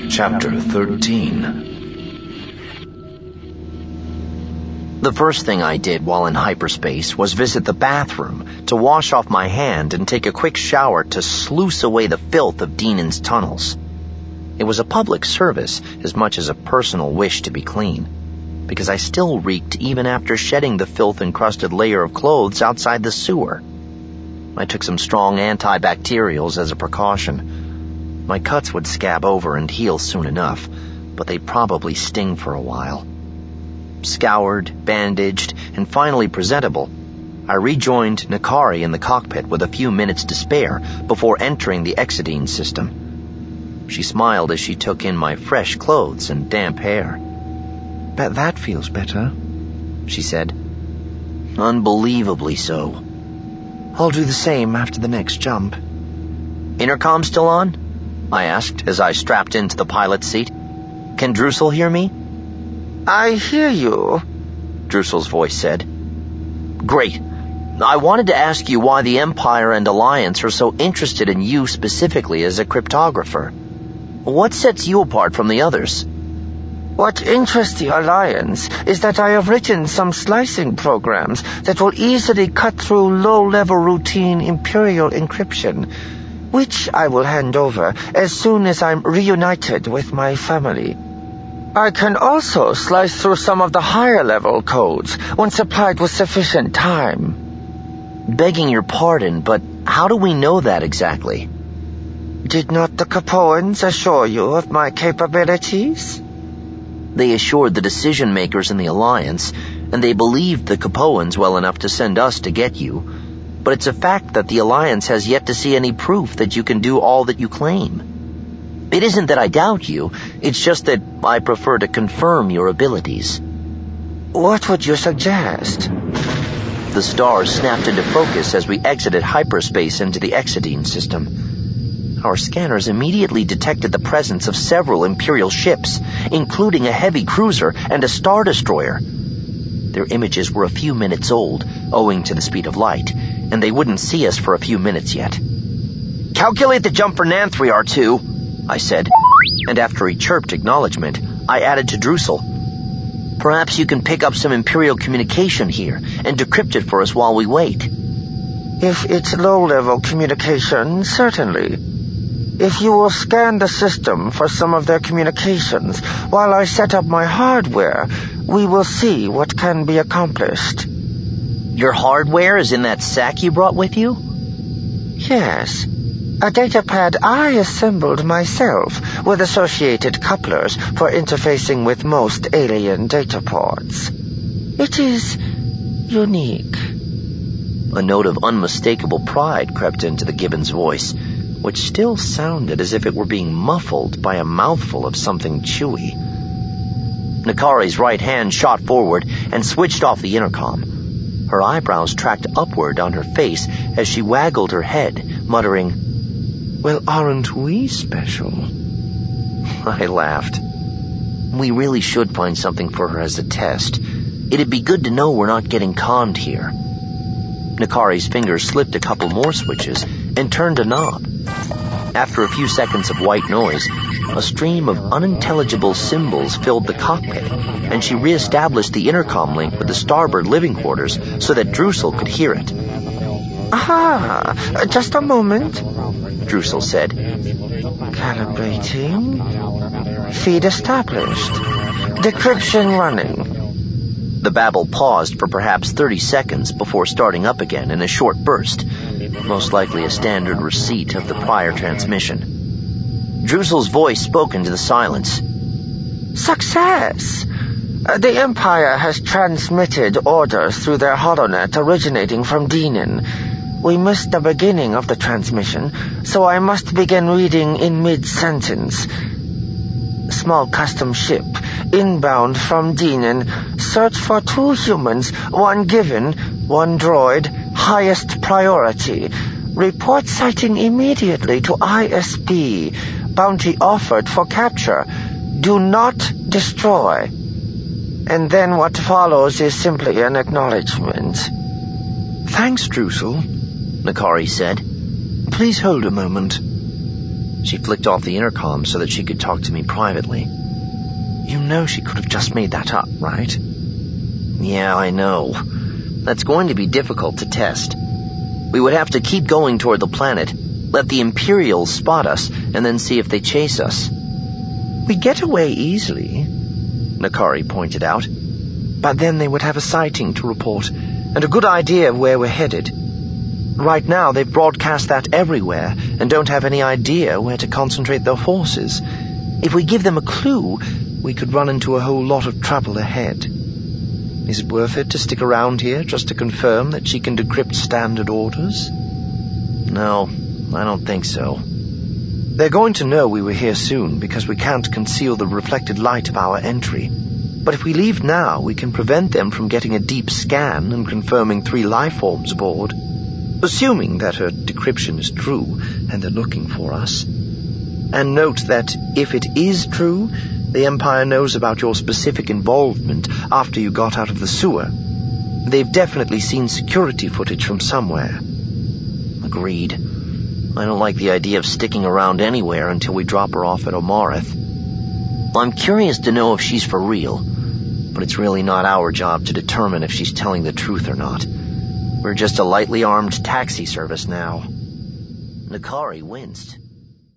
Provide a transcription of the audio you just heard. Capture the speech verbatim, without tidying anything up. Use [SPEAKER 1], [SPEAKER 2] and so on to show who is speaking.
[SPEAKER 1] Chapter thirteen.
[SPEAKER 2] The first thing I did while in hyperspace was visit the bathroom to wash off my hand and take a quick shower to sluice away the filth of Dinan's tunnels. It was a public service as much as a personal wish to be clean, because I still reeked even after shedding the filth-encrusted layer of clothes outside the sewer. I took some strong antibacterials as a precaution. My cuts would scab over and heal soon enough, but they'd probably sting for a while. Scoured, bandaged, and finally presentable, I rejoined Nakari in the cockpit with a few minutes to spare before entering the Exodine system. She smiled as she took in my fresh clothes and damp hair.
[SPEAKER 3] "Bet that feels better,"
[SPEAKER 2] she said. Unbelievably so.
[SPEAKER 3] "I'll do the same after the next jump."
[SPEAKER 2] "Intercom still on?" I asked as I strapped into the pilot's seat. "Can Drusel hear me?"
[SPEAKER 4] "I hear you,"
[SPEAKER 2] Drusel's voice said. "Great. I wanted to ask you why the Empire and Alliance are so interested in you specifically as a cryptographer. What sets you apart from the others?"
[SPEAKER 4] "What interests the Alliance is that I have written some slicing programs that will easily cut through low-level routine Imperial encryption, which I will hand over as soon as I'm reunited with my family. I can also slice through some of the higher-level codes when supplied with sufficient time."
[SPEAKER 2] "Begging your pardon, but how do we know that exactly?"
[SPEAKER 4] "Did not the Capoans assure you of my capabilities?"
[SPEAKER 2] They assured the decision-makers in the Alliance, and they believed the Capoans well enough to send us to get you. But it's a fact that the Alliance has yet to see any proof that you can do all that you claim. It isn't that I doubt you, it's just that I prefer to confirm your abilities."
[SPEAKER 4] "What would you suggest?"
[SPEAKER 2] The stars snapped into focus as we exited hyperspace into the Exodine system. Our scanners immediately detected the presence of several Imperial ships, including a heavy cruiser and a Star Destroyer. Their images were a few minutes old, owing to the speed of light, and they wouldn't see us for a few minutes yet. "Calculate the jump for Nanthri, R two, I said, and after he chirped acknowledgement, I added to Drusel. "Perhaps you can pick up some Imperial communication here and decrypt it for us while we wait."
[SPEAKER 4] "If it's low-level communication, certainly. If you will scan the system for some of their communications while I set up my hardware, we will see what can be accomplished."
[SPEAKER 2] "Your hardware is in that sack you brought with you?"
[SPEAKER 4] "Yes. A datapad I assembled myself with associated couplers for interfacing with most alien dataports. It is unique."
[SPEAKER 2] A note of unmistakable pride crept into the Gibbon's voice, which still sounded as if it were being muffled by a mouthful of something chewy. Nakari's right hand shot forward and switched off the intercom. Her eyebrows tracked upward on her face as she waggled her head, muttering,
[SPEAKER 3] "Well, aren't we special?"
[SPEAKER 2] I laughed. We really should find something for her as a test. It'd be good to know we're not getting conned here. Nakari's fingers slipped a couple more switches and turned a knob. After a few seconds of white noise, a stream of unintelligible symbols filled the cockpit, and she reestablished the intercom link with the starboard living quarters so that Drusel could hear it.
[SPEAKER 4] "Aha! Just a moment,"
[SPEAKER 2] Drusel said.
[SPEAKER 4] "Calibrating. Feed established. Decryption running."
[SPEAKER 2] The babble paused for perhaps thirty seconds before starting up again in a short burst, most likely a standard receipt of the prior transmission. Drusel's voice spoke into the silence.
[SPEAKER 4] "Success! The Empire has transmitted orders through their holonet originating from Dinan. We missed the beginning of the transmission, so I must begin reading in mid-sentence. Small custom ship, inbound from Dinan. Search for two humans, one given, one droid, highest priority. Report sighting immediately to I S B. Bounty offered for capture. Do not destroy." And then what follows is simply an acknowledgement.
[SPEAKER 3] "Thanks, Drusel," Nakari said. "Please hold a moment."
[SPEAKER 2] She flicked off the intercom so that she could talk to me privately.
[SPEAKER 3] You know she could have just made that up, right?
[SPEAKER 2] Yeah, I know. That's going to be difficult to test. We would have to keep going toward the planet, let the Imperials spot us, and then see if they chase us.
[SPEAKER 3] We get away easily,
[SPEAKER 2] N'Kari pointed out.
[SPEAKER 3] But then they would have a sighting to report, and a good idea of where we're headed. Right now, they've broadcast that everywhere, and don't have any idea where to concentrate their forces. If we give them a clue, we could run into a whole lot of trouble ahead. Is it worth it to stick around here just to confirm that she can decrypt standard orders?
[SPEAKER 2] No, I don't think so.
[SPEAKER 3] They're going to know we were here soon because we can't conceal the reflected light of our entry. But if we leave now, we can prevent them from getting a deep scan and confirming three life forms aboard. Assuming that her decryption is true and they're looking for us. And note that if it is true, the Empire knows about your specific involvement after you got out of the sewer. They've definitely seen security footage from somewhere.
[SPEAKER 2] Agreed. I don't like the idea of sticking around anywhere until we drop her off at Omarith. I'm curious to know if she's for real, but it's really not our job to determine if she's telling the truth or not. We're just a lightly armed taxi service now. N'Kari winced.